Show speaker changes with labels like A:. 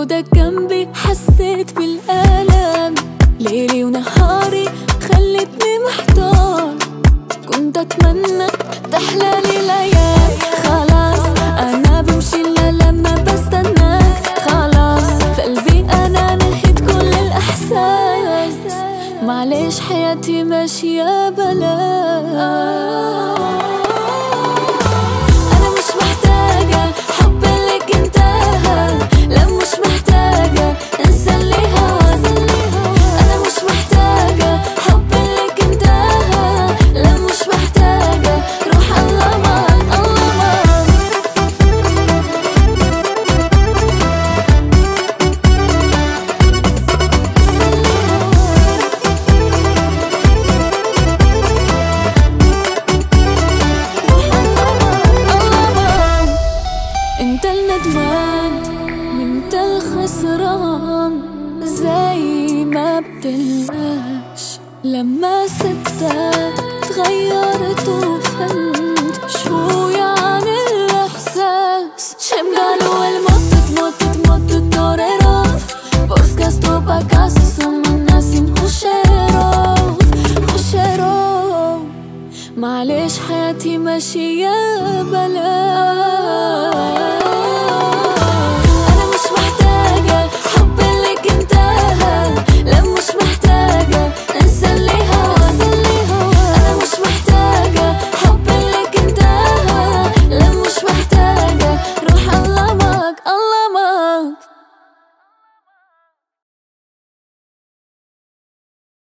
A: وجودك جنبي حسيت بالألم، ليلي ونهاري خلتني محتار. كنت أتمنى تحلالي ليالي، خلاص أنا بمشي إلا لما بستناك. خلاص في قلبي أنا نهيت كل الإحساس، معلش حياتي ماشية بلاك. أنا مش محتاجة حب لك انتهى، لا مش محتاجة انسى اللي هواك. أنا مش محتاجة حب لك انتهى، لا مش محتاجة روح الله معاك الله معاك. انت الندمان وانت الخسران، زي ما بتلقاش لما سبتك تغيرت وفهمت شوية عن الإحساس. Sembra el moto torero, buscas tu pa casa somana sin خشيرو. معلش حياتي ماشية بلاك.